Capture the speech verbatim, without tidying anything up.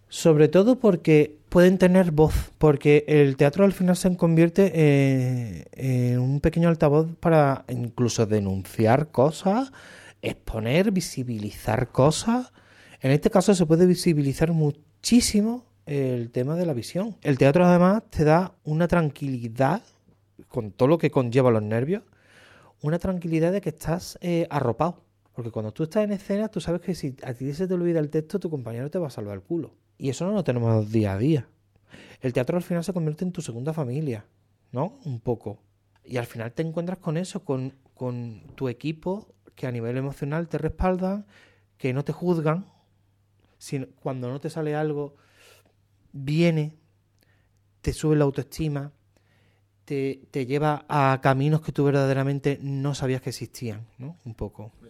Sobre todo porque pueden tener voz, porque el teatro al final se convierte eh, en un pequeño altavoz para incluso denunciar cosas, exponer, visibilizar cosas. En este caso se puede visibilizar muchísimo el tema de la visión. El teatro además te da una tranquilidad, con todo lo que conlleva los nervios, una tranquilidad de que estás eh, arropado. Porque cuando tú estás en escena, tú sabes que si a ti se te olvida el texto, tu compañero te va a salvar el culo. Y eso no lo tenemos día a día. El teatro al final se convierte en tu segunda familia, ¿no? Un poco. Y al final te encuentras con eso, con, con tu equipo que a nivel emocional te respaldan, que no te juzgan. Si, cuando no te sale algo, viene, te sube la autoestima, te, te lleva a caminos que tú verdaderamente no sabías que existían, ¿no? Un poco.